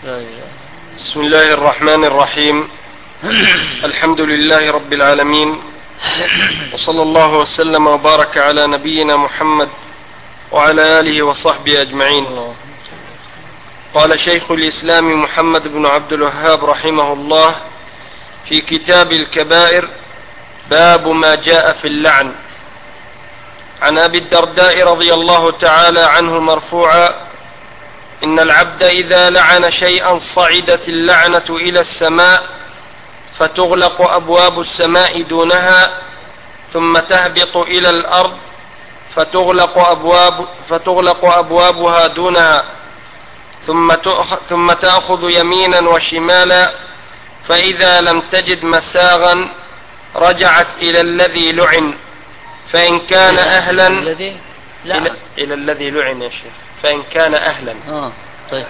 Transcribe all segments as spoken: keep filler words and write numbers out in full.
بسم الله الرحمن الرحيم. الحمد لله رب العالمين، وصلى الله وسلم وبارك على نبينا محمد وعلى آله وصحبه أجمعين. قال شيخ الإسلام محمد بن عبد الوهاب رحمه الله في كتاب الكبائر: باب ما جاء في اللعن. عن أبي الدرداء رضي الله تعالى عنه مرفوعا: إن العبد إذا لعن شيئا صعدت اللعنة إلى السماء فتغلق أبواب السماء دونها ثم تهبط إلى الأرض فتغلق أبواب فتغلق أبوابها دونها ثم ثم تأخذ يمينا وشمالا، فإذا لم تجد مساغا رجعت إلى الذي لعن، فإن كان أهلا الذي إلى, إلى الذي لعن يا شيخ فإن كان أهلا آه. طيب.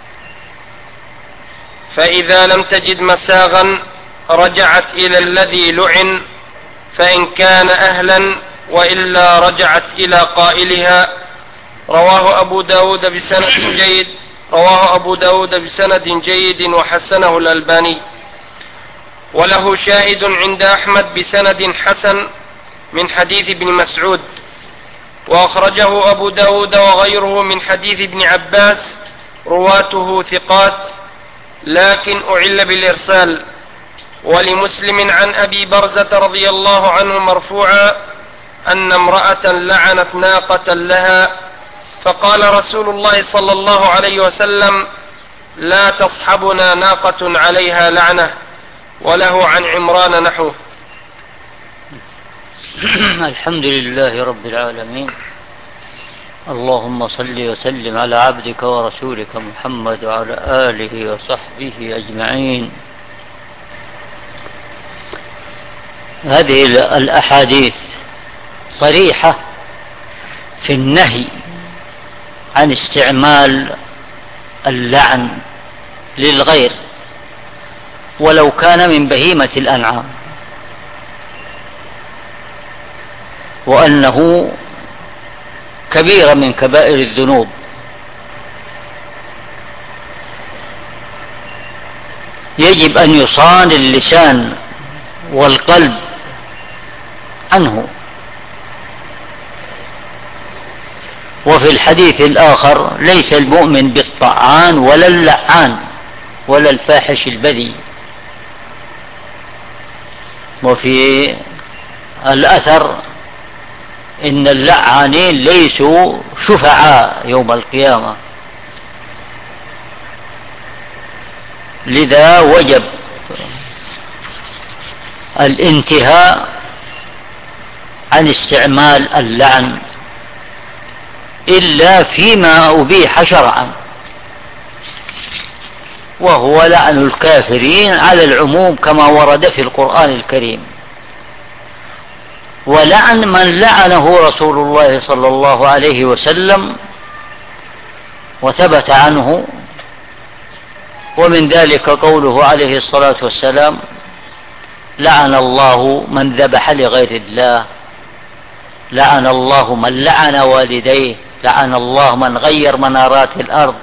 فإذا لم تجد مساغا رجعت إلى الذي لعن، فإن كان أهلا، وإلا رجعت إلى قائلها. رواه أبو داود بسند جيد رواه أبو داود بسند جيد وحسنه الألباني، وله شاهد عند أحمد بسند حسن من حديث ابن مسعود، وأخرجه أبو داود وغيره من حديث ابن عباس، رواته ثقات لكن أعل بالإرسال. ولمسلم عن أبي برزة رضي الله عنه مرفوعا أن امرأة لعنت ناقة لها، فقال رسول الله صلى الله عليه وسلم: لا تصحبنا ناقة عليها لعنة. وله عن عمران نحوه. الحمد لله رب العالمين، اللهم صل وسلم على عبدك ورسولك محمد وعلى آله وصحبه أجمعين. هذه الأحاديث صريحة في النهي عن استعمال اللعن للغير ولو كان من بهيمة الأنعام، وأنه كبيرة من كبائر الذنوب. يجب أن يصان اللسان والقلب عنه. وفي الحديث الآخر: ليس المؤمن بالطعان ولا اللعان ولا الفاحش البذيء. وفي الأثر: إن اللعانين ليسوا شفعاء يوم القيامة. لذا وجب الانتهاء عن استعمال اللعن إلا فيما أبيح شرعا، وهو لعن الكافرين على العموم كما ورد في القرآن الكريم، ولعن من لعنه رسول الله صلى الله عليه وسلم وثبت عنه، ومن ذلك قوله عليه الصلاة والسلام: لعن الله من ذبح لغير الله، لعن الله من لعن والديه، لعن الله من غير منارات الأرض،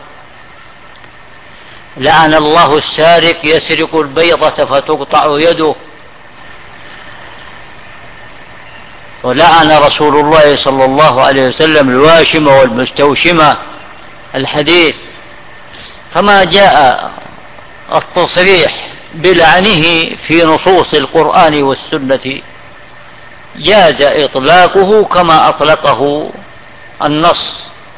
لعن الله السارق يسرق البيضة فتقطع يده، ولعن رسول الله صلى الله عليه وسلم الواشمة والمستوشمة. الحديث. فما جاء التصريح بلعنه في نصوص القرآن والسنة جاز إطلاقه كما أطلقه النص،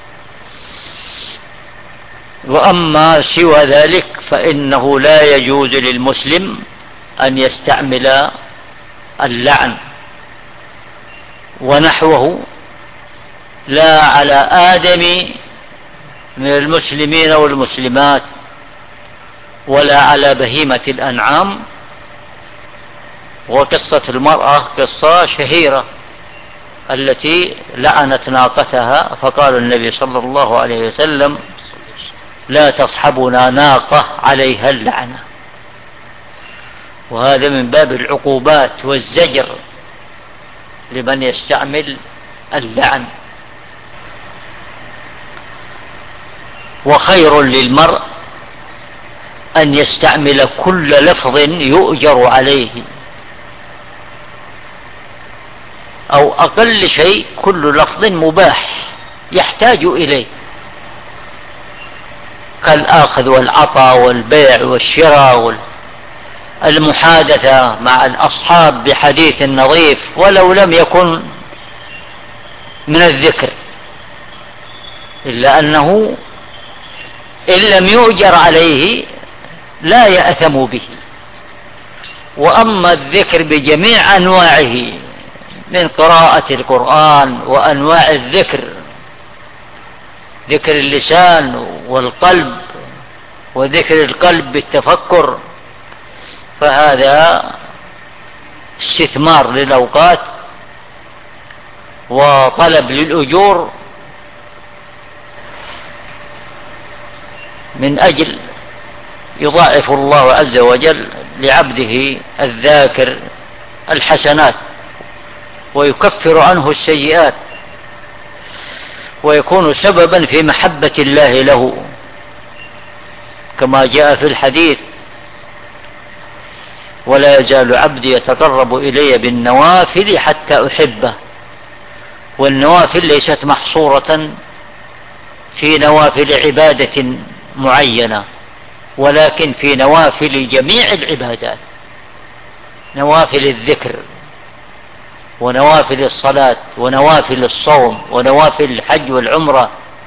وأما سوى ذلك فإنه لا يجوز للمسلم أن يستعمل اللعن ونحوه لا على آدم من المسلمين والمسلمات ولا على بهيمة الأنعام. وقصة المرأة قصة شهيرة التي لعنت ناقتها، فقال النبي صلى الله عليه وسلم: لا تصحبنا ناقة عليها اللعنة. وهذا من باب العقوبات والزجر لمن يستعمل اللعن. وخير للمرء أن يستعمل كل لفظ يؤجر عليه، أو أقل شيء كل لفظ مباح يحتاج إليه، كالآخذ والعطاء والبيع والشراء والمحادثة مع الأصحاب بحديث نظيف ولو لم يكن من الذكر، إلا أنه إن لم يؤجر عليه لا يأثم به. وأما الذكر بجميع أنواعه من قراءة القرآن وأنواع الذكر، ذكر اللسان والقلب وذكر القلب بالتفكر، فهذا استثمار للأوقات وطلب للأجور من أجل يضاعف الله عز وجل لعبده الذاكر الحسنات ويكفر عنه السيئات، ويكون سببا في محبة الله له، كما جاء في الحديث: ولا يزال عبدي يتقرب إلي بالنوافل حتى أحبه. والنوافل ليست محصورة في نوافل عبادة معينة، ولكن في نوافل جميع العبادات، نوافل الذكر ونوافل الصلاة ونوافل الصوم ونوافل الحج والعمرة،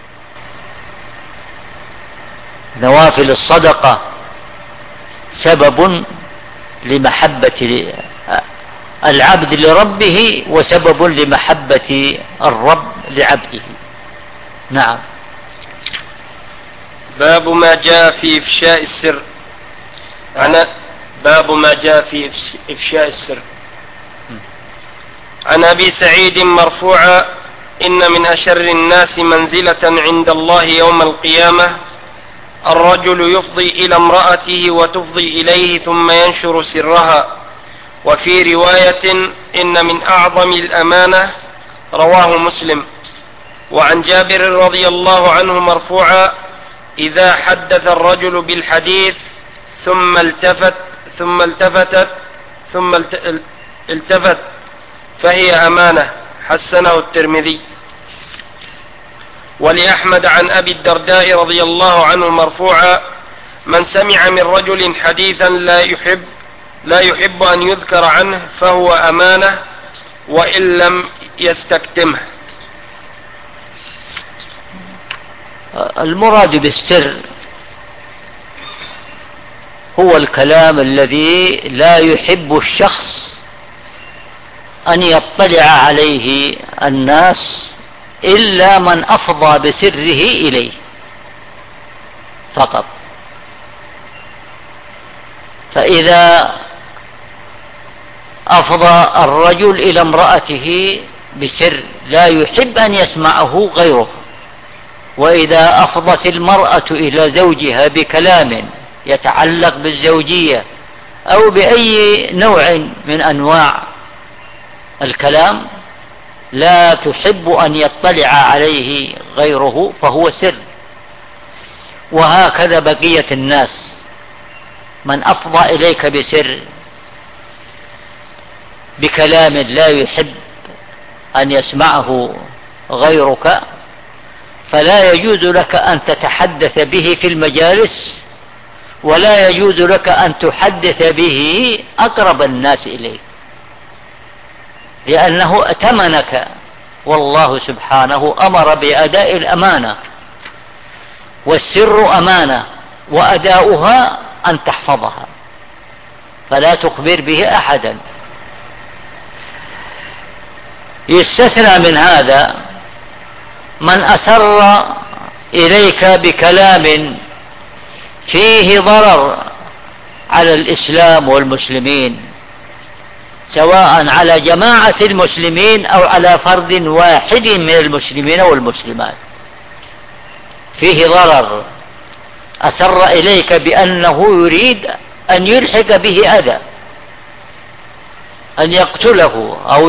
نوافل الصدقة، سبب لمحبة العبد لربه وسبب لمحبة الرب لعبده. نعم. باب ما جاء في إفشاء السر. عن باب ما جاء في إفشاء السر. عن أبي سعيد مرفوعا: إن من أشر الناس منزلة عند الله يوم القيامة الرجل يفضي إلى امرأته وتفضي إليه ثم ينشر سرها. وفي رواية: إن من أعظم الأمانة. رواه مسلم. وعن جابر رضي الله عنه مرفوعا: إذا حدث الرجل بالحديث ثم التفت ثم التفتت ثم التفت فهي أمانة. حسنه الترمذي. ولأحمد عن أبي الدرداء رضي الله عنه مرفوعا: من سمع من رجل حديثا لا يحب لا يحب أن يذكر عنه فهو أمانة وإن لم يستكتمه. المراد بالسر هو الكلام الذي لا يحب الشخص أن يطلع عليه الناس إلا من أفضى بسره إليه فقط. فإذا أفضى الرجل إلى امرأته بسر لا يحب أن يسمعه غيره، وإذا أفضت المرأة إلى زوجها بكلام يتعلق بالزوجية أو بأي نوع من أنواع الكلام لا تحب أن يطلع عليه غيره فهو سر. وهكذا بقية الناس، من أفضى إليك بسر بكلام لا يحب أن يسمعه غيرك فلا يجوز لك أن تتحدث به في المجالس، ولا يجوز لك أن تحدث به أقرب الناس إليك، لأنه ائتمنك، والله سبحانه أمر بأداء الأمانة، والسر أمانة وأداؤها أن تحفظها فلا تخبر به أحدا. يستثنى من هذا من أسر إليك بكلام فيه ضرر على الإسلام والمسلمين، سواء على جماعة المسلمين أو على فرد واحد من المسلمين والمسلمات، فيه ضرر، أسر إليك بأنه يريد أن يلحق به أذى، أن يقتله أو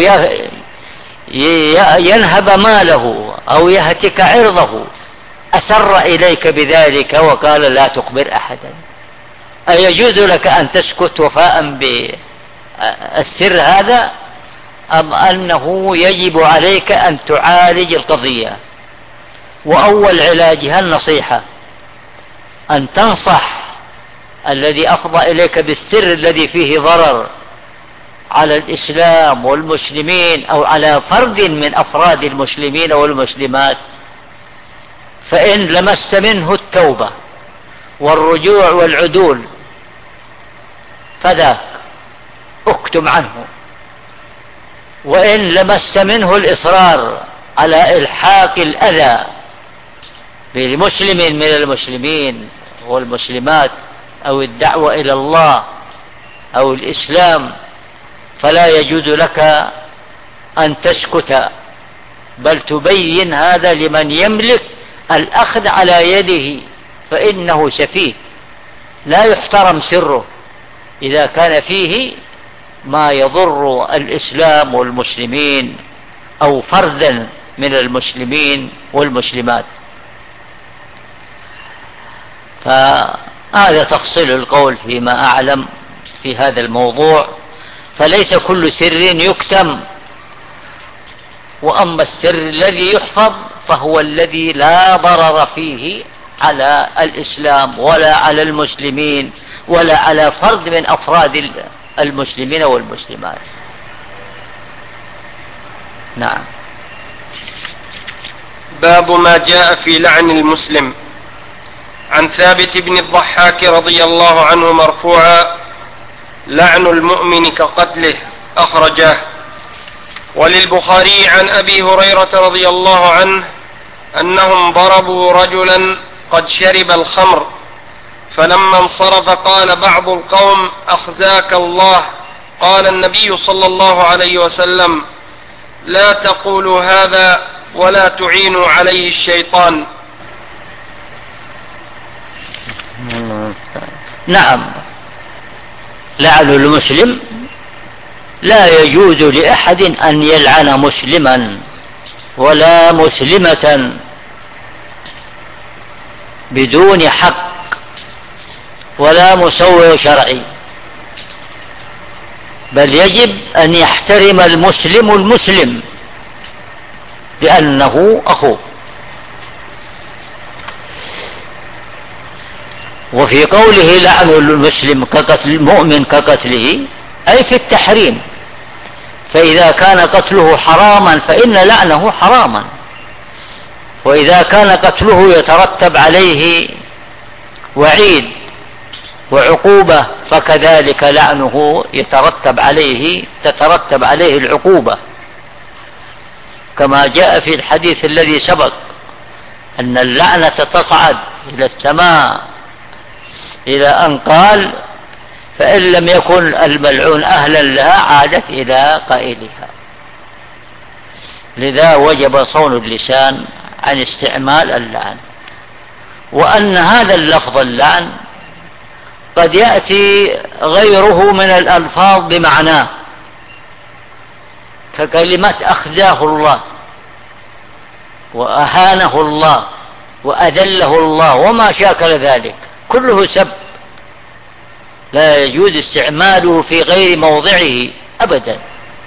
ينهب ماله أو يهتك عرضه، أسر إليك بذلك وقال لا تخبر أحدا، أيجوز لك أن تسكت وفاء بالسر هذا، أم أنه يجب عليك أن تعالج القضية؟ وأول علاجها النصيحة، أن تنصح الذي أفضى إليك بالسر الذي فيه ضرر على الإسلام والمسلمين أو على فرد من أفراد المسلمين والمسلمات، فإن لمست منه التوبة والرجوع والعدول فذاك اكتم عنه، وإن لمست منه الإصرار على إلحاق الأذى بمسلم من المسلمين والمسلمات أو الدعوة إلى الله أو الإسلام، فلا يجوز لك أن تسكت، بل تبين هذا لمن يملك الأخذ على يده، فإنه سفيه لا يحترم سره إذا كان فيه ما يضر الإسلام والمسلمين أو فردا من المسلمين والمسلمات. فهذا تفصيل القول فيما أعلم في هذا الموضوع، فليس كل سر يكتم، وأما السر الذي يحفظ فهو الذي لا ضرر فيه على الإسلام ولا على المسلمين ولا على فرد من أفراد المسلمين والمسلمات. نعم. باب ما جاء في لعن المسلم. عن ثابت بن الضحاك رضي الله عنه مرفوعا: لعن المؤمن كقتله، أخرجاه. وللبخاري عن أبي هريرة رضي الله عنه أنهم ضربوا رجلا قد شرب الخمر، فلما انصرف قال بعض القوم: أخزاك الله. قال النبي صلى الله عليه وسلم: لا تقولوا هذا ولا تعينوا عليه الشيطان. نعم، لعن المسلم لا يجوز لأحد أن يلعن مسلما ولا مسلمة بدون حق ولا مسوغ شرعي، بل يجب أن يحترم المسلم المسلم لأنه أخوه. وفي قوله لعن المسلم كقتل المؤمن كقتله أي في التحريم، فإذا كان قتله حراما فإن لعنه حراما، وإذا كان قتله يترتب عليه وعيد وعقوبة فكذلك لعنه يترتب عليه تترتب عليه العقوبة، كما جاء في الحديث الذي سبق أن اللعنة تصعد إلى السماء إلى أن قال: فإن لم يكن الملعون أهلا لها عادت إلى قائلها. لذا وجب صون اللسان عن استعمال اللعن، وأن هذا اللفظ اللعن قد يأتي غيره من الألفاظ بمعناه، ككلمة أخزاه الله وأهانه الله وأذله الله وما شاكل ذلك، كله سب لا يجوز استعماله في غير موضعه أبدا.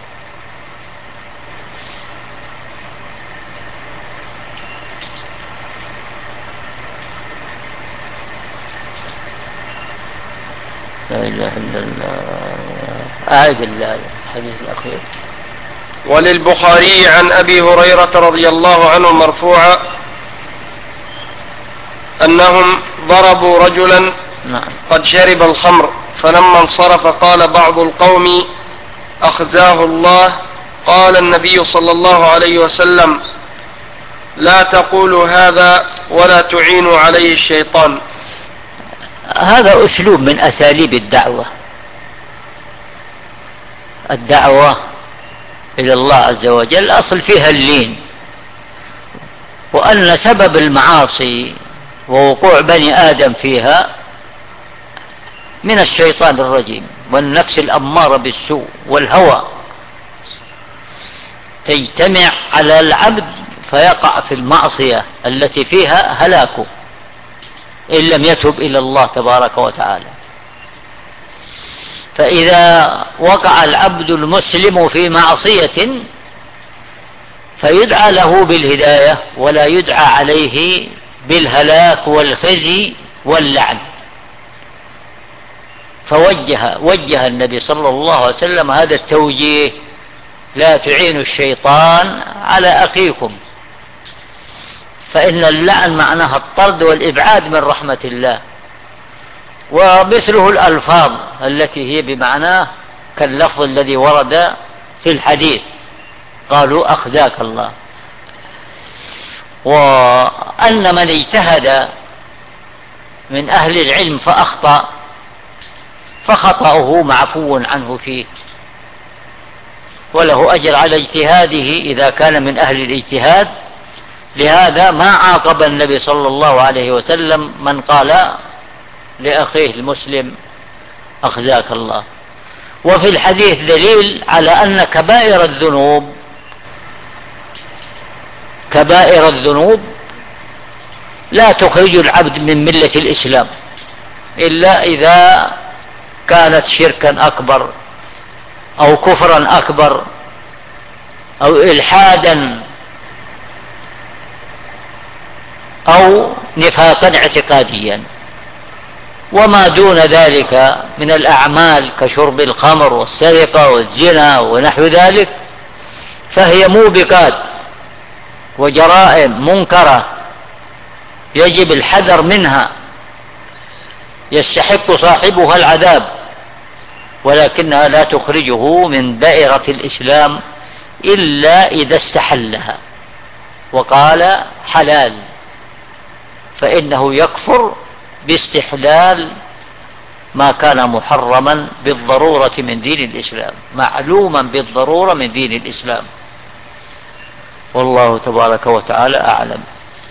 لا إله إلا الله. أعد الحديث الأخير. وللبخاري عن أبي هريرة رضي الله عنه مرفوعا أنهم ضربوا رجلا قد شرب الخمر، فلما انصرف قال بعض القوم: أخزاه الله. قال النبي صلى الله عليه وسلم: لا تقولوا هذا ولا تعينوا عليه الشيطان. هذا أسلوب من أساليب الدعوة، الدعوة إلى الله عز وجل الأصل فيها اللين، وأن سبب المعاصي ووقوع بني آدم فيها من الشيطان الرجيم والنفس الأمارة بالسوء والهوى، تجتمع على العبد فيقع في المعصية التي فيها هلاكه إن لم يتب إلى الله تبارك وتعالى. فإذا وقع العبد المسلم في معصية فيدعى له بالهداية ولا يدعى عليه بالهلاك والخزي واللعن. فوجه وجه النبي صلى الله عليه وسلم هذا التوجيه: لا تعينوا الشيطان على أخيكم، فإن اللعن معناها الطرد والإبعاد من رحمة الله. ومثله الألفاظ التي هي بمعناه كاللفظ الذي ورد في الحديث، قالوا أخزاك الله. وأن من اجتهد من أهل العلم فأخطأ فخطأه معفو عنه فيه، وله أجر على اجتهاده إذا كان من أهل الاجتهاد. لهذا ما عاقب النبي صلى الله عليه وسلم من قال لأخيه المسلم أخزاك الله. وفي الحديث دليل على أن كبائر الذنوب كبائر الذنوب لا تخرج العبد من ملة الإسلام إلا إذا كانت شركا أكبر أو كفرا أكبر أو إلحادا أو نفاقا اعتقاديا. وما دون ذلك من الأعمال كشرب الخمر والسرقة والزنا ونحو ذلك فهي موبقات وجرائم منكرة يجب الحذر منها، يستحق صاحبها العذاب، ولكنها لا تخرجه من دائرة الإسلام إلا إذا استحلها وقال حلال، فإنه يكفر باستحلال ما كان محرما بالضرورة من دين الإسلام، معلوما بالضرورة من دين الإسلام. والله تبارك وتعالى أعلم.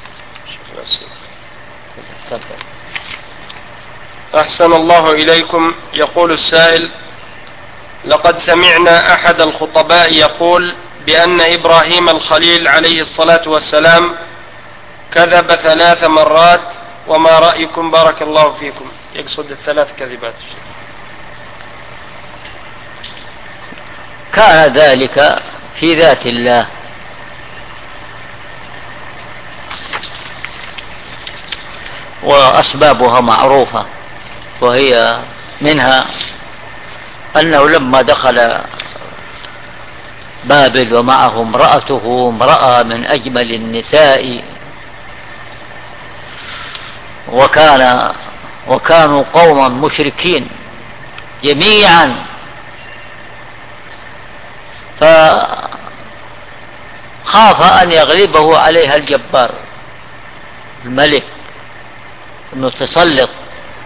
أحسن الله إليكم. يقول السائل: لقد سمعنا أحد الخطباء يقول بأن إبراهيم الخليل عليه الصلاة والسلام كذب ثلاث مرات، وما رأيكم بارك الله فيكم؟ يقصد الثلاث كذبات. كان ذلك في ذات الله، وأسبابها معروفة، وهي منها أنه لما دخل بابل ومعه امرأته امرأة من أجمل النساء، وكان وكانوا قوما مشركين جميعا، فخاف أن يغلبه عليها الجبار الملك المتسلط.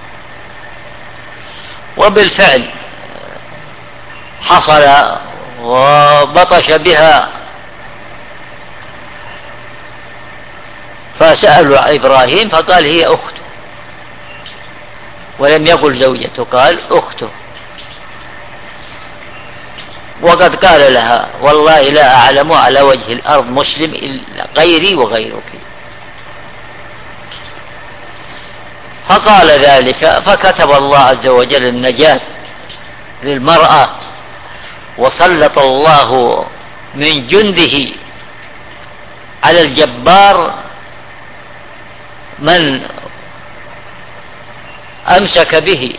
وبالفعل حصل وبطش بها، فسألوا إبراهيم فقال هي أخته، ولم يقل زوجته، قال أخته. وقد قال لها والله لا أعلم على وجه الأرض مسلم إلا غيري وغيرك، فقال ذلك، فكتب الله عز وجل النجاة للمرأة، وسلط الله من جنده على الجبار من أمسك به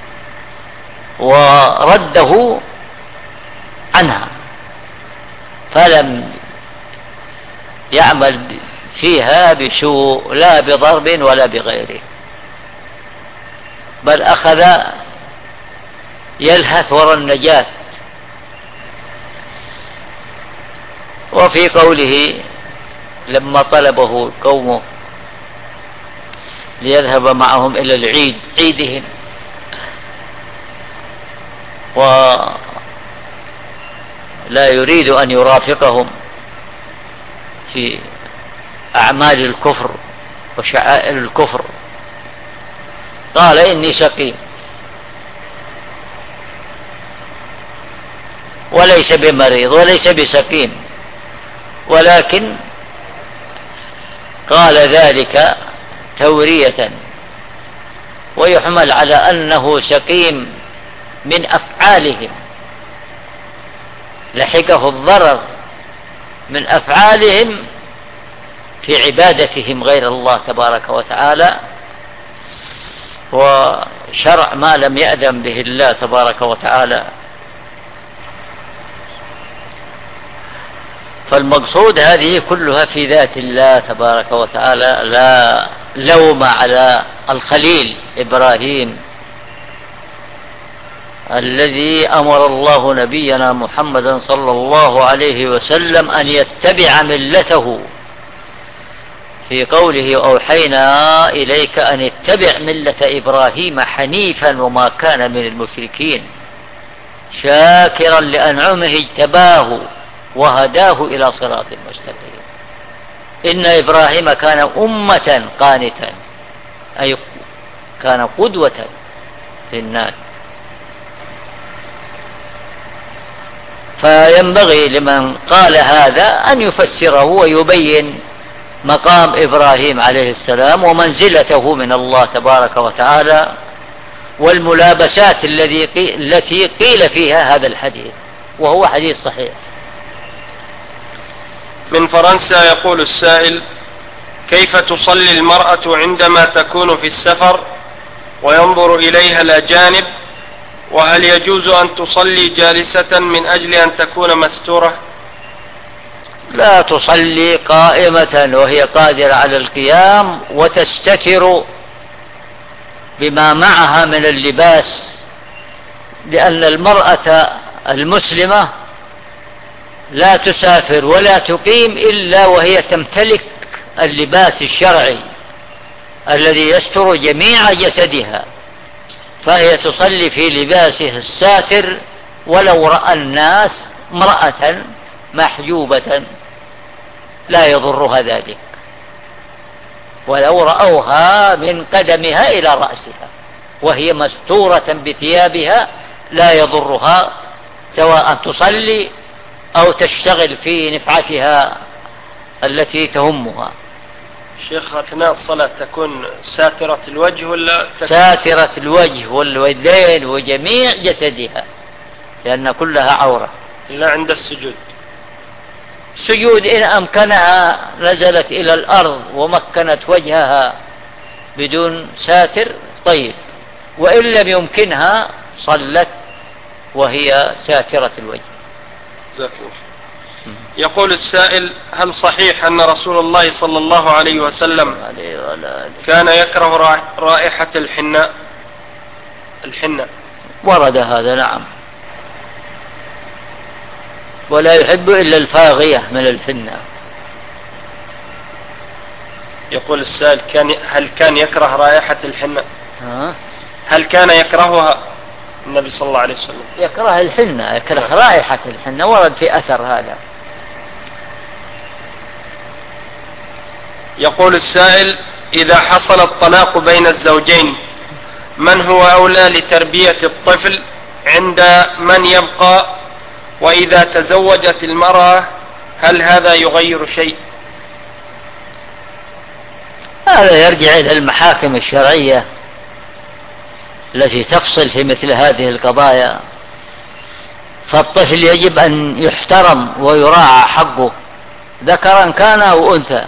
ورده عنها، فلم يعمل فيها بسوء لا بضرب ولا بغيره، بل أخذ يلهث وراء النجاة. وفي قوله لما طلبه قومه ليذهب معهم إلى العيد عيدهم، ولا يريد أن يرافقهم في أعمال الكفر وشعائر الكفر، قال إني سقيم، وليس بمريض وليس بسقيم، ولكن قال ذلك تورية، ويحمل على أنه سقيم من أفعالهم، لحقه الضرر من أفعالهم في عبادتهم غير الله تبارك وتعالى وشرع ما لم يأذن به الله تبارك وتعالى. فالمقصود هذه كلها في ذات الله تبارك وتعالى، لا لوم على الخليل إبراهيم الذي أمر الله نبينا محمدا صلى الله عليه وسلم أن يتبع ملته في قوله أوحينا إليك أن اتبع ملة إبراهيم حنيفا وما كان من المشركين شاكرا لأنعمه اجتباه وهداه إلى صراط مستقيم. إن إبراهيم كان أمة قانتا، أي كان قدوة للناس. فينبغي لمن قال هذا أن يفسره ويبين مقام إبراهيم عليه السلام ومنزلته من الله تبارك وتعالى والملابسات التي قيل فيها هذا الحديث، وهو حديث صحيح. من فرنسا يقول السائل: كيف تصلي المرأة عندما تكون في السفر وينظر إليها الأجانب؟ وهل يجوز أن تصلي جالسة من أجل أن تكون مستورة؟ لا تصلي قائمة وهي قادرة على القيام وتستتر بما معها من اللباس، لأن المرأة المسلمة لا تسافر ولا تقيم إلا وهي تمتلك اللباس الشرعي الذي يستر جميع جسدها، فهي تصلي في لباسها الساتر ولو رأى الناس امرأة محجوبة لا يضرها ذلك، ولو رأوها من قدمها إلى رأسها وهي مستورة بثيابها لا يضرها، سواء تصلي أو تشتغل في نفعتها التي تهمها. شيخ، أثناء الصلاة تكون ساترة الوجه ولا تكون... ساترة الوجه واليدين وجميع جسدها، لأن كلها عورة. لا عند السجود. السجود إن أمكنها نزلت إلى الأرض ومكنت وجهها بدون ساتر طيب، وإن لم يمكنها صلت وهي ساترة الوجه. زكوه. يقول السائل: هل صحيح أن رسول الله صلى الله عليه وسلم كان يكره رائحة الحناء؟ الحناء ورد هذا، نعم، ولا يحب إلا الفاغية من الحناء. يقول السائل: كان هل كان يكره رائحة الحناء؟ ها؟ هل كان يكرهها النبي صلى الله عليه وسلم؟ يكره الحناء، يكره رائحة الحناء، ورد في أثر هذا. يقول السائل: إذا حصل الطلاق بين الزوجين من هو أولى لتربية الطفل عند من يبقى؟ وإذا تزوجت المرأة هل هذا يغير شيء؟ هذا يرجع إلى المحاكم الشرعية التي تفصل في مثل هذه القضايا. فالطفل يجب أن يحترم ويراعى حقه، ذكرا كان أو أنثى.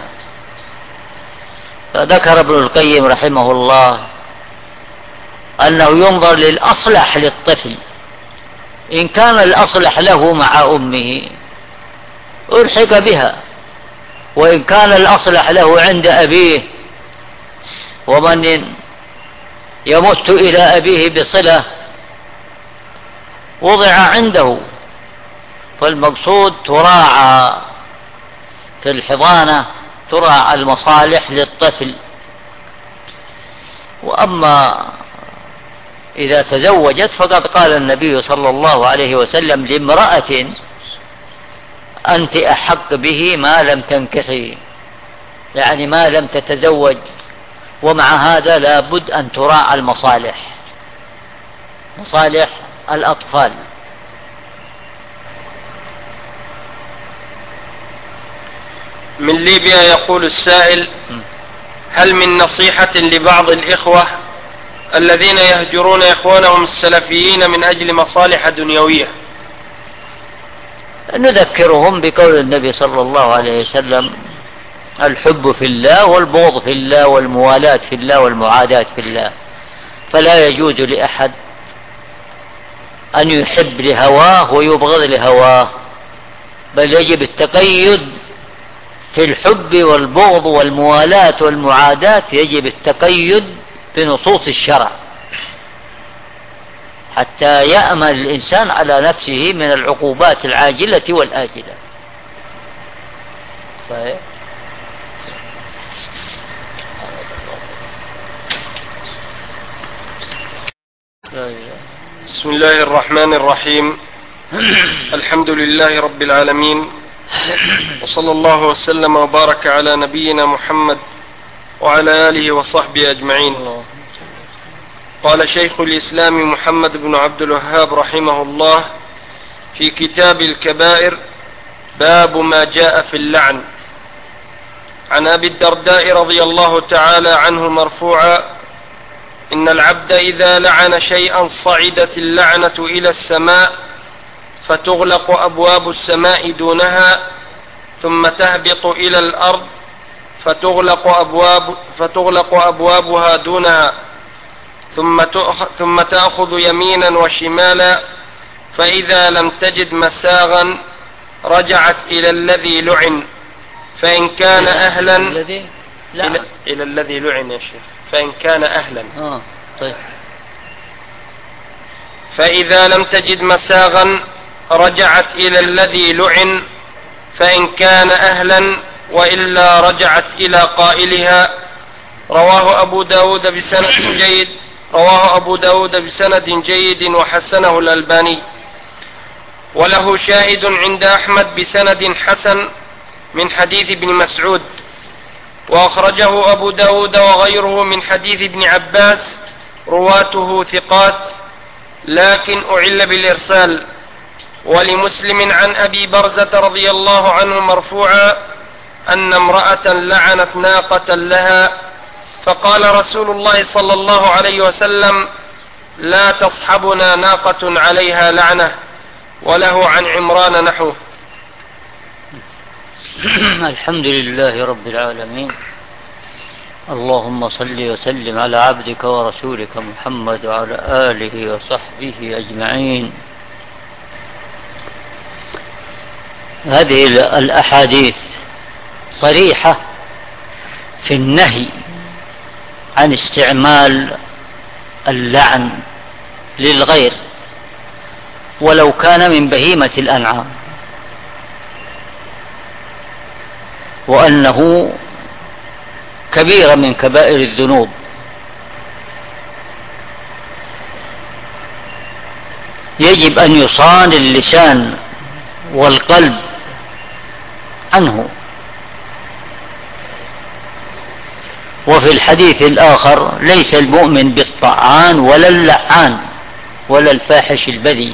فذكر ابن القيم رحمه الله أنه ينظر للأصلح للطفل، إن كان الأصلح له مع أمه ألحق بها، وإن كان الأصلح له عند أبيه، ومن يمت إلى أبيه بصلة وضع عنده. فالمقصود تراعى في الحضانة، تراعى المصالح للطفل. وأما إذا تزوجت فقد قال النبي صلى الله عليه وسلم لامرأة: أنت أحق به ما لم تنكحي، يعني ما لم تتزوج. ومع هذا لا بد أن تراعى المصالح، مصالح الأطفال. من ليبيا يقول السائل: هل من نصيحة لبعض الإخوة الذين يهجرون إخوانهم السلفيين من أجل مصالح دنيوية؟ نذكرهم بقول النبي صلى الله عليه وسلم: الحب في الله والبغض في الله والموالاة في الله والمعاداة في الله. فلا يجوز لأحد أن يحب لهواه ويبغض لهواه، بل يجب التقيد في الحب والبغض والموالاة والمعاداة، يجب التقيد بنصوص الشرع حتى يأمن الإنسان على نفسه من العقوبات العاجلة والآجلة. صحيح. بسم الله الرحمن الرحيم. الحمد لله رب العالمين، وصلى الله وسلم وبارك على نبينا محمد وعلى آله وصحبه أجمعين. قال شيخ الإسلام محمد بن عبد الوهاب رحمه الله في كتاب الكبائر: باب ما جاء في اللعن. عن أبي الدرداء رضي الله تعالى عنه مرفوعا: إن العبد إذا لعن شيئا صعدت اللعنة إلى السماء فتغلق أبواب السماء دونها، ثم تهبط إلى الأرض فتغلق أبواب فتغلق أبوابها دونها، ثم ثم تأخذ يمينا وشمالا، فإذا لم تجد مساغا رجعت إلى الذي لعن، فإن كان أهلا إلى, إلى الذي لعن يا شيخ فإن كان أهلا آه. طيب. فإذا لم تجد مساغا رجعت إلى الذي لعن، فإن كان أهلا، وإلا رجعت إلى قائلها. رواه أبو داود بسند جيد رواه أبو داود بسند جيد وحسنه الألباني، وله شاهد عند أحمد بسند حسن من حديث ابن مسعود، وأخرجه أبو داود وغيره من حديث ابن عباس، رواته ثقات لكن أعل بالإرسال. ولمسلم عن أبي برزة رضي الله عنه مرفوعا أن امرأة لعنت ناقة لها، فقال رسول الله صلى الله عليه وسلم: لا تصحبنا ناقة عليها لعنة. وله عن عمران نحوه. الحمد لله رب العالمين، اللهم صل وسلم على عبدك ورسولك محمد وعلى آله وصحبه أجمعين. هذه الأحاديث صريحة في النهي عن استعمال اللعن للغير ولو كان من بهيمة الأنعام، وأنه كبيرة من كبائر الذنوب. يجب أن يصان اللسان والقلب عنه. وفي الحديث الآخر: ليس المؤمن بالطعان ولا اللعان ولا الفاحش البذيء.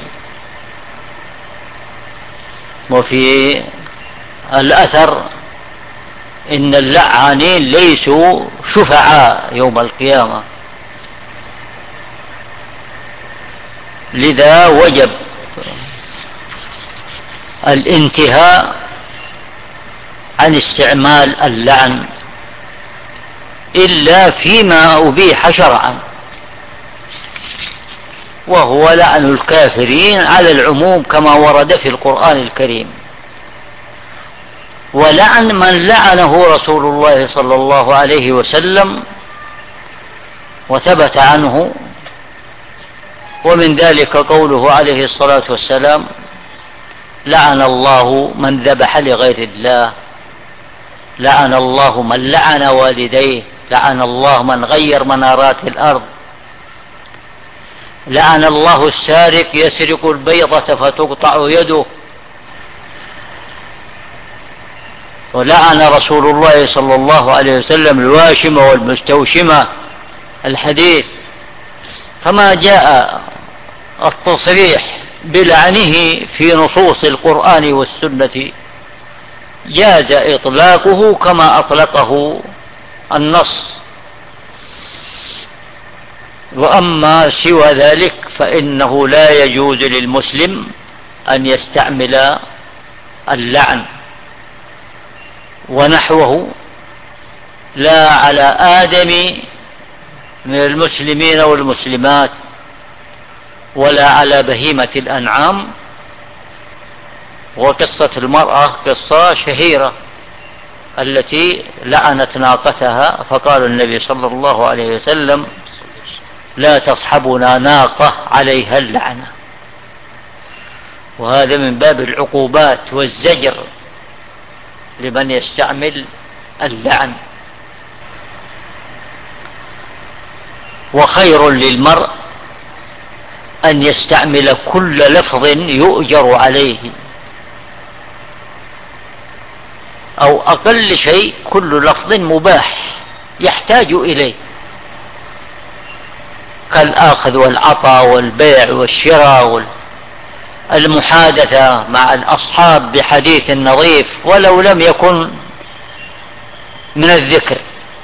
وفي الأثر: إن اللعانين ليسوا شفعاء يوم القيامة. لذا وجب الانتهاء عن استعمال اللعن إلا فيما أبيح شرعا، وهو لعن الكافرين على العموم كما ورد في القرآن الكريم، ولعن من لعنه رسول الله صلى الله عليه وسلم وثبت عنه، ومن ذلك قوله عليه الصلاة والسلام: لعن الله من ذبح لغير الله، لعن الله من لعن والديه، لعن الله من غير منارات الأرض، لعن الله السارق يسرق البيضة فتقطع يده، ولعن رسول الله صلى الله عليه وسلم الواشمة والمستوشمة. الحديث. فما جاء التصريح بلعنه في نصوص القرآن والسنة جاز إطلاقه كما أطلقه النص. وأما سوى ذلك فإنه لا يجوز للمسلم أن يستعمل اللعن ونحوه لا على آدم من المسلمين والمسلمات ولا على بهيمة الأنعام. وقصة المرأة قصة شهيرة التي لعنت ناقتها، فقال النبي صلى الله عليه وسلم لا تصحبنا ناقة عليها اللعنة. وهذا من باب العقوبات والزجر لمن يستعمل اللعن. وخير للمرء أن يستعمل كل لفظ يؤجر عليه، أو أقل شيء كل لفظ مباح يحتاج إليه، كالآخذ والعطاء والبيع والشراء والمحادثة مع الأصحاب بحديث نظيف ولو لم يكن من الذكر،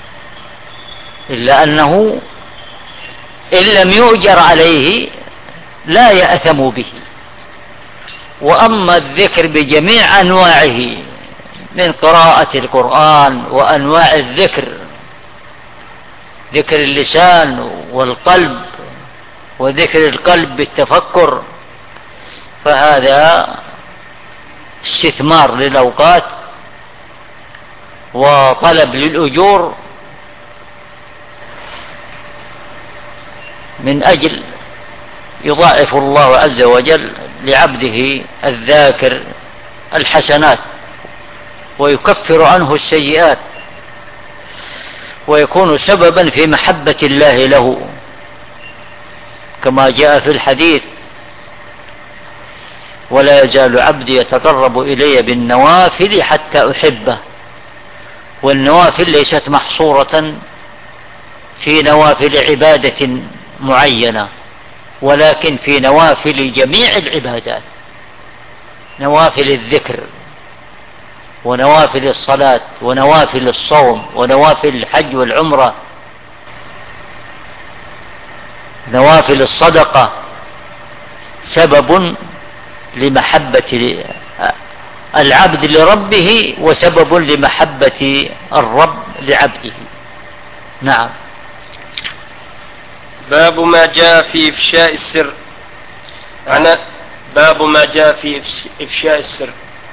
إلا أنه إن لم يؤجر عليه لا يأثم به. وأما الذكر بجميع أنواعه من قراءة القرآن وأنواع الذكر، ذكر اللسان والقلب وذكر القلب بالتفكر، فهذا استثمار للأوقات وطلب للأجور من أجل يضاعف الله عز وجل لعبده الذاكر الحسنات ويكفر عنه السيئات ويكون سببا في محبة الله له، كما جاء في الحديث ولا يزال عبدي يتقرب إلي بالنوافل حتى أحبه. والنوافل ليست محصورة في نوافل عبادة معينة، ولكن في نوافل جميع العبادات، نوافل الذكر ونوافل الصلاة ونوافل الصوم ونوافل الحج والعمرة، نوافل الصدقة، سبب لمحبة العبد لربه وسبب لمحبة الرب لعبده. نعم. باب ما جاء في إفشاء السر. عن باب ما جاء في إفشاء السر.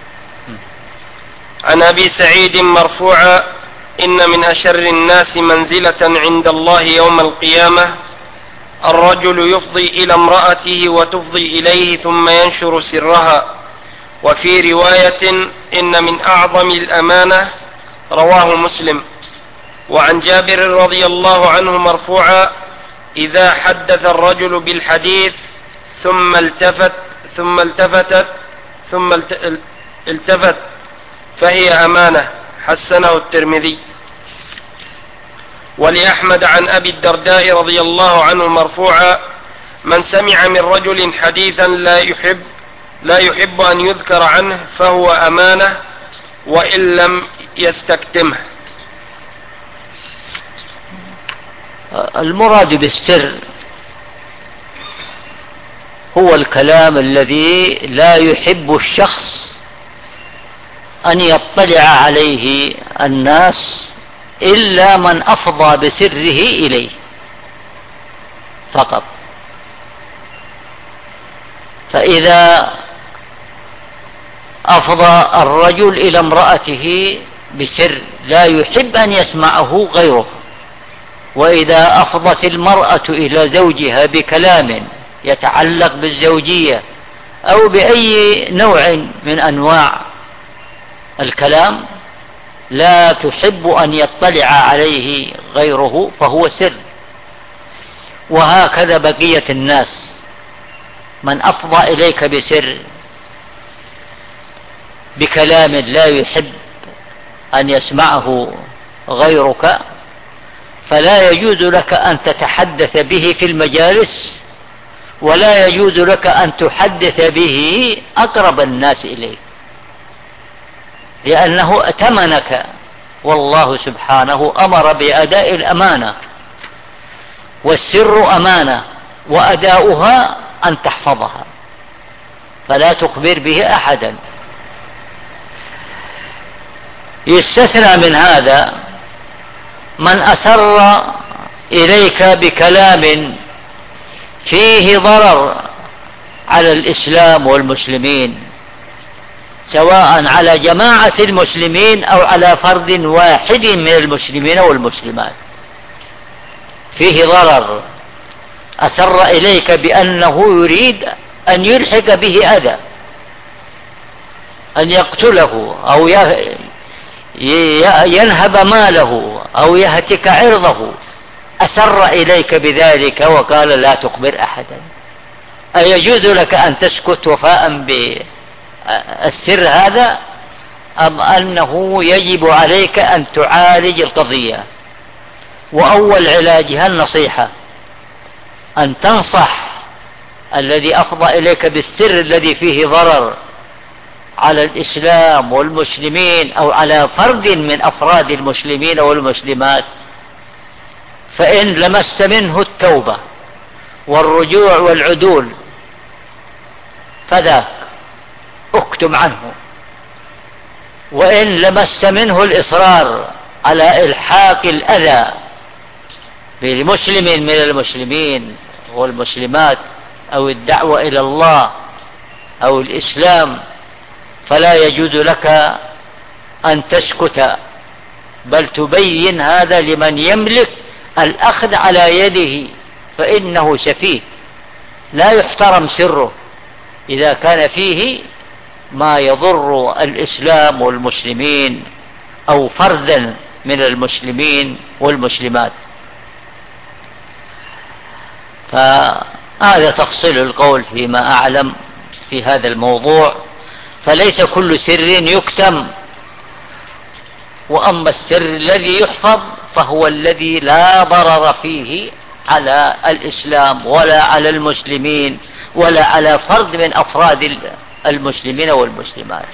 عن أبي سعيد مرفوعا إن من أشر الناس منزلة عند الله يوم القيامة الرجل يفضي إلى امرأته وتفضي إليه ثم ينشر سرها. وفي رواية إن من أعظم الأمانة، رواه مسلم. وعن جابر رضي الله عنه مرفوعا إذا حدث الرجل بالحديث ثم التفت ثم التفتت ثم التفت فهي أمانة، حسنه الترمذي. ولأحمد عن أبي الدرداء رضي الله عنه مرفوعا من سمع من رجل حديثا لا يحب لا يحب أن يذكر عنه فهو أمانة وإن لم يستكتمه. المراد بالسر هو الكلام الذي لا يحب الشخص أن يطلع عليه الناس إلا من أفضى بسره إليه فقط. فإذا أفضى الرجل إلى امرأته بسر لا يحب أن يسمعه غيره، وإذا أفضت المرأة إلى زوجها بكلام يتعلق بالزوجية أو بأي نوع من أنواع الكلام لا تحب أن يطلع عليه غيره فهو سر. وهكذا بقية الناس، من أفضى إليك بسر بكلام لا يحب أن يسمعه غيرك فلا يجوز لك أن تتحدث به في المجالس، ولا يجوز لك أن تحدث به أقرب الناس إليك، لأنه ائتمنك، والله سبحانه أمر بأداء الأمانة والسر أمانة، وأداؤها أن تحفظها فلا تخبر به أحدا. يستثنى من هذا من أسر إليك بكلام فيه ضرر على الإسلام والمسلمين، سواء على جماعة المسلمين أو على فرد واحد من المسلمين والمسلمات، فيه ضرر، أسر إليك بأنه يريد أن يلحق به أذى، أن يقتله أو ينهب ماله أو يهتك عرضه، أسر إليك بذلك وقال لا تخبر أحدا، أيجوز لك أن تسكت وفاء بالسر هذا، أم أنه يجب عليك أن تعالج القضية؟ وأول علاجها النصيحة، أن تنصح الذي أفضى إليك بالسر الذي فيه ضرر على الإسلام والمسلمين أو على فرد من أفراد المسلمين والمسلمات، فإن لمست منه التوبة والرجوع والعدول فذاك اكتم عنه، وإن لمست منه الإصرار على إلحاق الأذى بمسلم من المسلمين والمسلمات أو الدعوة إلى الله أو الإسلام، فلا يجوز لك أن تسكت، بل تبين هذا لمن يملك الأخذ على يده، فإنه سفيه لا يحترم سره إذا كان فيه ما يضر الإسلام والمسلمين أو فردا من المسلمين والمسلمات. فهذا تفصيل القول فيما أعلم في هذا الموضوع، فليس كل سر يكتم، وأما السر الذي يحفظ فهو الذي لا ضرر فيه على الإسلام ولا على المسلمين ولا على فرد من أفراد المسلمين والمسلمات.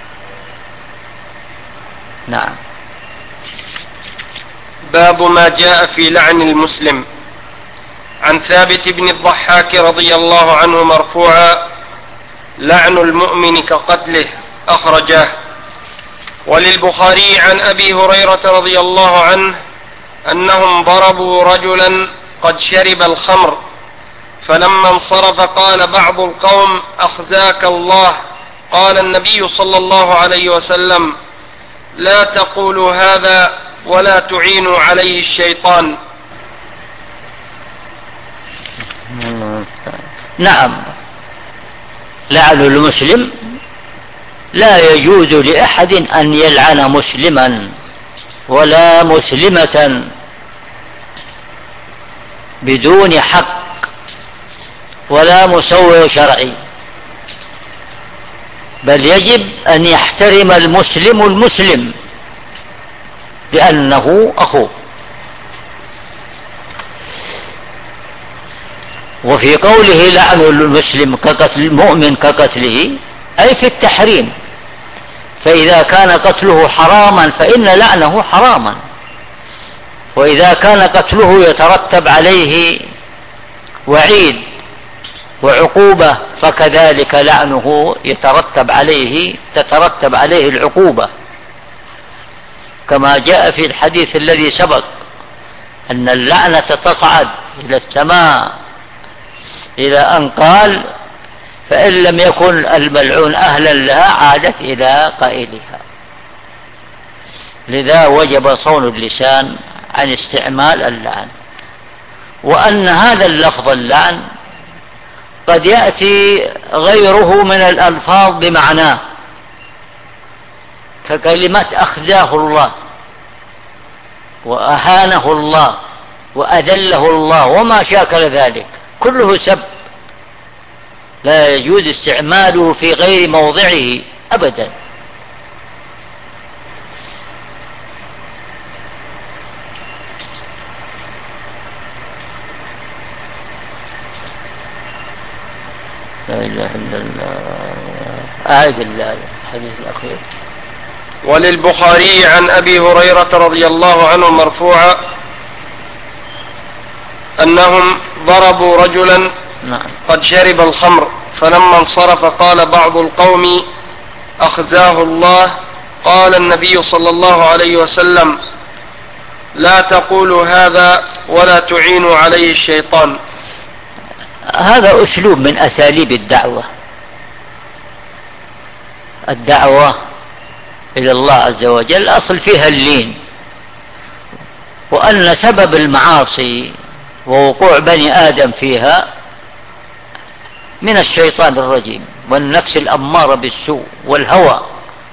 نعم. باب ما جاء في لعن المسلم. عن ثابت بن الضحاك رضي الله عنه مرفوعا: لعن المؤمن كقتله، أخرجاه. وللبخاري عن أبي هريرة رضي الله عنه أنهم ضربوا رجلا قد شرب الخمر، فلما انصرف قال بعض القوم: أخزاك الله. قال النبي صلى الله عليه وسلم: لا تقولوا هذا ولا تعينوا عليه الشيطان. نعم، لعن المسلم لا يجوز لأحد أن يلعن مسلما ولا مسلمة بدون حق ولا مسوغ شرعي، بل يجب أن يحترم المسلم المسلم لأنه أخوه. وفي قوله لعن المسلم كقتل المؤمن كقتله أي في التحريم، فإذا كان قتله حراما فإن لعنه حراما، وإذا كان قتله يترتب عليه وعيد وعقوبة فكذلك لعنه يترتب عليه تترتب عليه العقوبة، كما جاء في الحديث الذي سبق أن اللعنة تصعد إلى السماء إلى أن قال: فإن لم يكن الملعون أهلا لها عادت إلى قائلها. لذا وجب صون اللسان عن استعمال اللعن، وأن هذا اللفظ اللعن قد يأتي غيره من الألفاظ بمعناه، ككلمة أخزاه الله وأهانه الله وأذله الله وما شاكل ذلك، كله سب لا يجوز استعماله في غير موضعه أبدا. لا إله إلا الله. أعد الحديث الأخير. وللبخاري عن أبي هريرة رضي الله عنه مرفوعا أنهم ضربوا رجلا قد شرب الخمر، فلما انصرف قال بعض القوم أخزاه الله. قال النبي صلى الله عليه وسلم: لا تقولوا هذا ولا تعينوا عليه الشيطان. هذا أسلوب من أساليب الدعوة، الدعوة إلى الله عز وجل أصل فيها اللين، وأن سبب المعاصي ووقوع بني آدم فيها من الشيطان الرجيم والنفس الأمارة بالسوء والهوى،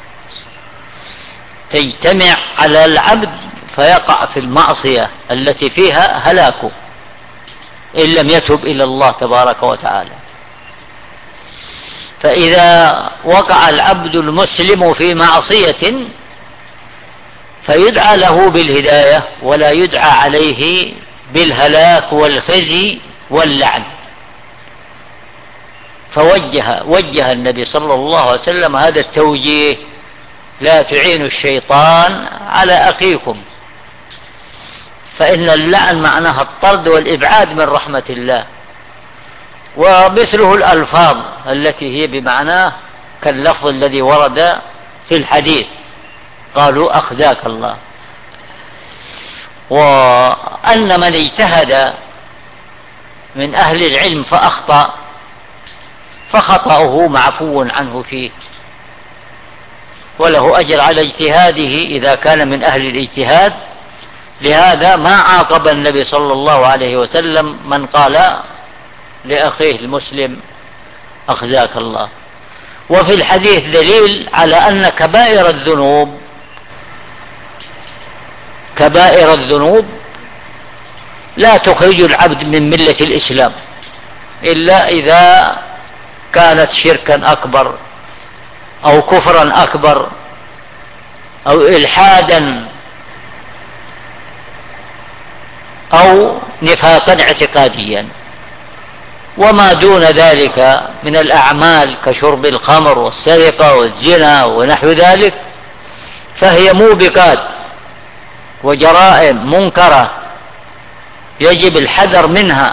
تجتمع على العبد فيقع في المعصية التي فيها هلاكه إن لم يتب إلى الله تبارك وتعالى. فإذا وقع العبد المسلم في معصية فيدعى له بالهداية ولا يدعى عليه بالهلاك والخزي واللعن. فوجه وجه النبي صلى الله عليه وسلم هذا التوجيه: لا تعينوا الشيطان على أخيكم، فإن اللعن معناها الطرد والإبعاد من رحمة الله. ومثله الألفاظ التي هي بمعناه كاللفظ الذي ورد في الحديث: قالوا أخزاك الله. وأن من اجتهد من أهل العلم فأخطأ فخطأه معفو عنه فيه، وله أجر على اجتهاده إذا كان من أهل الاجتهاد. لهذا ما عاقب النبي صلى الله عليه وسلم من قال لأخيه المسلم أخزاك الله. وفي الحديث دليل على أن كبائر الذنوب كبائر الذنوب لا تخرج العبد من ملة الإسلام إلا إذا كانت شركا أكبر أو كفرا أكبر أو إلحادا أو نفاقا اعتقاديا. وما دون ذلك من الأعمال كشرب الخمر والسرقة والزنا ونحو ذلك فهي موبقات وجرائم منكرة يجب الحذر منها،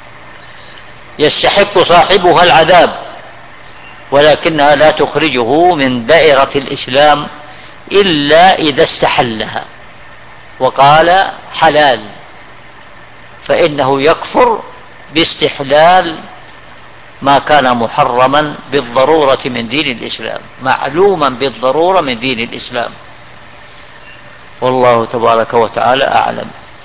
يستحق صاحبها العذاب، ولكنها لا تخرجه من دائرة الإسلام إلا إذا استحلها وقال حلال، فإنه يكفر باستحلال ما كان محرما بالضرورة من دين الإسلام، معلوما بالضرورة من دين الإسلام. والله تبارك وتعالى أعلم.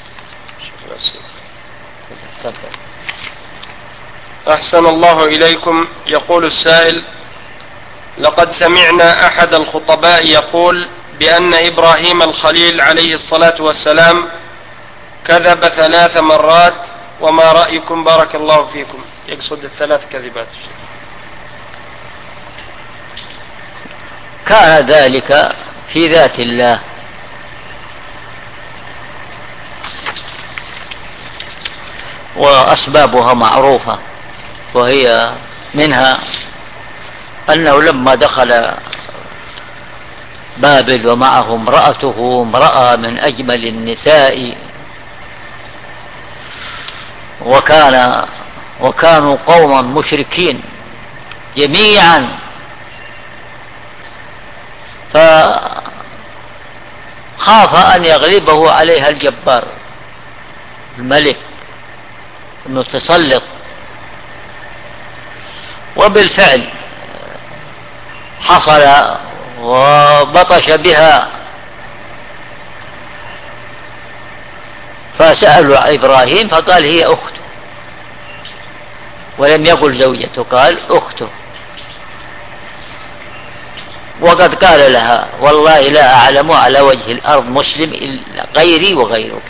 أحسن الله إليكم. يقول السائل: لقد سمعنا أحد الخطباء يقول بأن إبراهيم الخليل عليه الصلاة والسلام كذب ثلاث مرات، وما رأيكم بارك الله فيكم؟ يقصد الثلاث كذبات. كان ذلك في ذات الله، وأسبابها معروفة، وهي منها أنه لما دخل بابل ومعه امرأته امرأة من أجمل النساء، وكان وكانوا قوما مشركين جميعا، فخاف أن يغلبه عليها الجبار الملك المتسلط، وبالفعل حصل وبطش بها. فسألوا إبراهيم فقال هي أخته، ولم يقل زوجته، قال أخته. وقد قال لها والله لا أعلم على وجه الأرض مسلم إلا غيري وغيرك.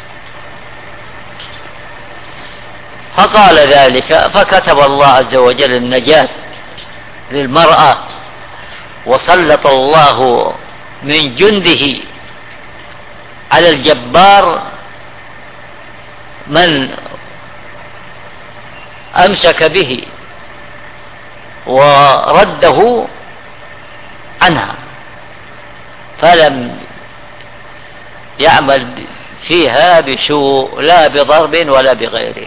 فقال ذلك، فكتب الله عز وجل النجاة للمرأة، وسلط الله من جنده على الجبار من أمسك به ورده عنها، فلم يعمل فيها بسوء لا بضرب ولا بغيره،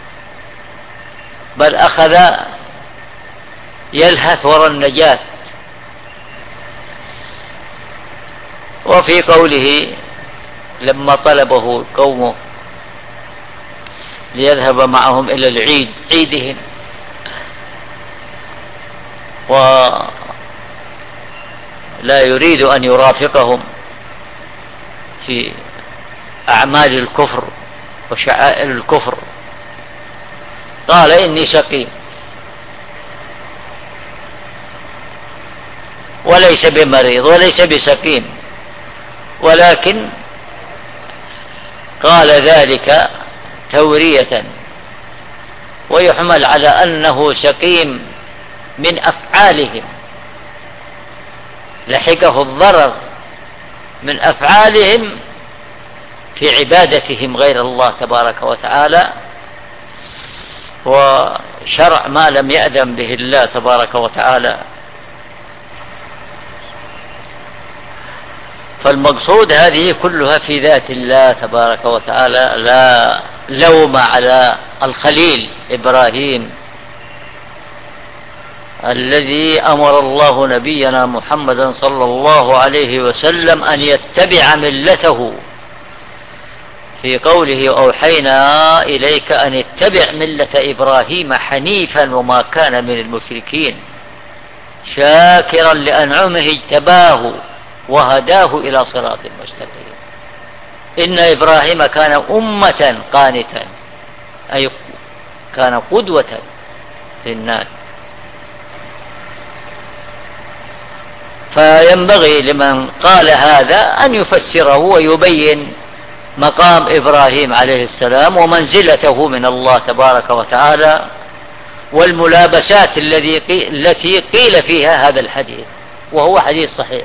بل أخذ يلهث وراء النجاة. وفي قوله لما طلبه قومه ليذهب معهم إلى العيد عيدهم ولا يريد أن يرافقهم في أعمال الكفر وشعائر الكفر، قال إني سقيم، وليس بمريض وليس بسقيم، ولكن قال ذلك تورية، ويحمل على أنه سقيم من أفعالهم، لحقه الضرر من أفعالهم في عبادتهم غير الله تبارك وتعالى وشرع ما لم يأذن به الله تبارك وتعالى. فالمقصود هذه كلها في ذات الله تبارك وتعالى، لا لوم على الخليل إبراهيم الذي أمر الله نبينا محمدا صلى الله عليه وسلم أن يتبع ملته في قوله أوحينا إليك أن اتبع ملة إبراهيم حنيفا وما كان من المشركين شاكرا لأنعمه اجتباه وهداه إلى صراط مستقيم. إن إبراهيم كان أمة قانتا، أي كان قدوة للناس. فينبغي لمن قال هذا أن يفسره ويبين مقام إبراهيم عليه السلام ومنزلته من الله تبارك وتعالى والملابسات التي قيل فيها هذا الحديث، وهو حديث صحيح.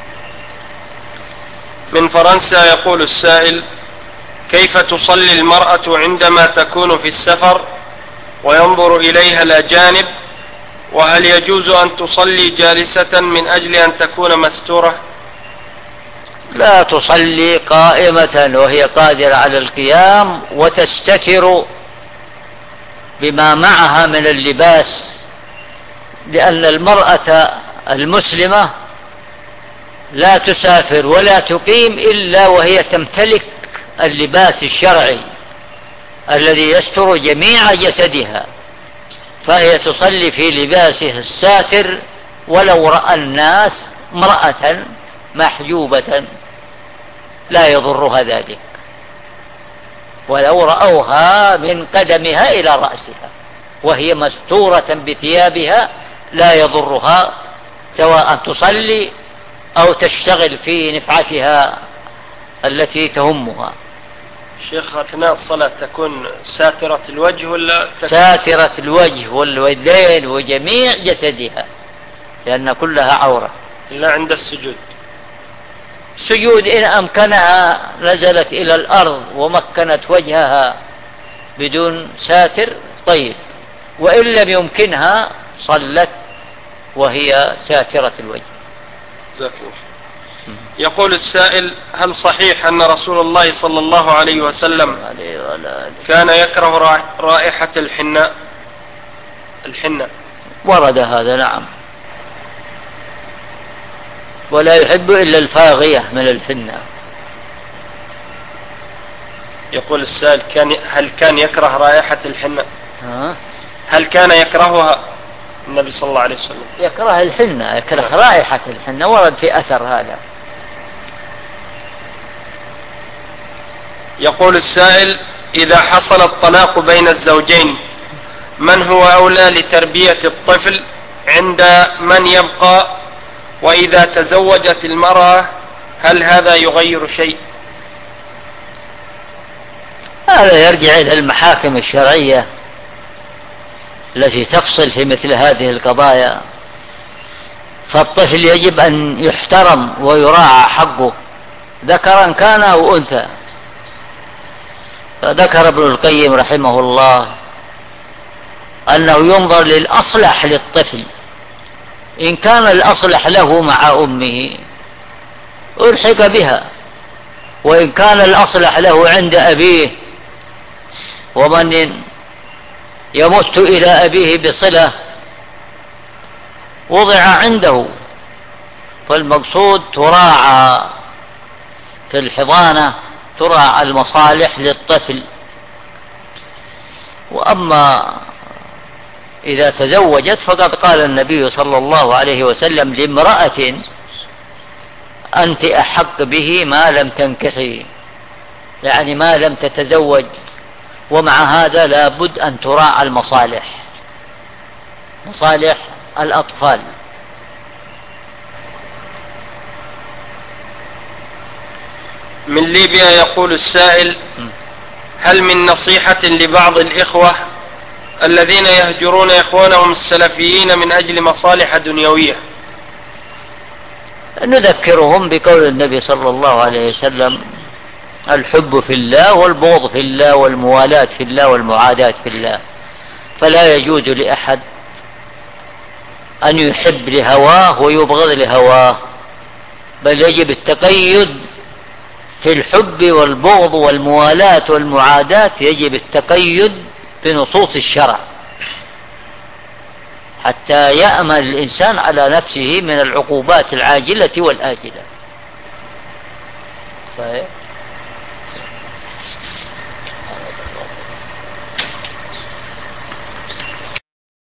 من فرنسا يقول السائل: كيف تصلي المرأة عندما تكون في السفر وينظر إليها الأجانب؟ وهل يجوز أن تصلي جالسة من أجل أن تكون مستورة؟ لا تصلي قائمة وهي قادرة على القيام وتستتر بما معها من اللباس، لأن المرأة المسلمة لا تسافر ولا تقيم إلا وهي تمتلك اللباس الشرعي الذي يستر جميع جسدها، فهي تصلي في لباسها الساتر ولو رأى الناس امرأة محجوبة لا يضرها ذلك، ولو رأوها من قدمها إلى رأسها وهي مستورة بثيابها لا يضرها، سواء تصلي أو تشتغل في نفعتها التي تهمها. شيخ، أثناء الصلاة تكون ساترة الوجه ولا تكون... ساترة الوجه واليدين وجميع جسدها، لأن كلها عورة. لا عند السجود. سجود إن أمكنها نزلت إلى الأرض ومكنت وجهها بدون ساتر طيب، وإن لم يمكنها صلت وهي ساترة الوجه. يقول السائل: هل صحيح أن رسول الله صلى الله عليه وسلم كان يكره رائحة الحناء؟ الحناء ورد هذا، نعم، ولا يحب إلا الفاغية من الحناء. يقول السائل: كان هل كان يكره رائحة الحناء؟ ها؟ هل كان يكرهها النبي صلى الله عليه وسلم؟ يكره الحناء، يكره رائحة الحناء، ورد في أثر هذا. يقول السائل: إذا حصل الطلاق بين الزوجين من هو أولى لتربية الطفل عند من يبقى؟ وإذا تزوجت المرأة هل هذا يغير شيء؟ هذا يرجع إلى المحاكم الشرعية التي تفصل في مثل هذه القضايا. فالطفل يجب أن يحترم ويراعى حقه، ذكرا كان أو أنثى. فذكر ابن القيم رحمه الله أنه ينظر للأصلح للطفل، إن كان الأصلح له مع أمه ألحق بها، وإن كان الأصلح له عند أبيه، ومن يمت إلى أبيه بصلة وضع عنده. فالمقصود تراعى في الحضانة، تراعى المصالح للطفل. وأما إذا تزوجت فقد قال النبي صلى الله عليه وسلم لامرأة: أنت أحق به ما لم تنكحي، يعني ما لم تتزوج. ومع هذا لا بد أن تراعى المصالح، مصالح الأطفال. من ليبيا يقول السائل: هل من نصيحة لبعض الإخوة الذين يهجرون إخوانهم السلفيين من أجل مصالح دنيوية؟ نذكرهم بقول النبي صلى الله عليه وسلم: الحب في الله والبغض في الله والموالاة في الله والمعاداة في الله. فلا يجوز لأحد أن يحب لهواه ويبغض لهواه، بل يجب التقيد في الحب والبغض والموالاة والمعاداة، يجب التقيد بنصوص الشرع حتى يأمن الإنسان على نفسه من العقوبات العاجلة والآجلة.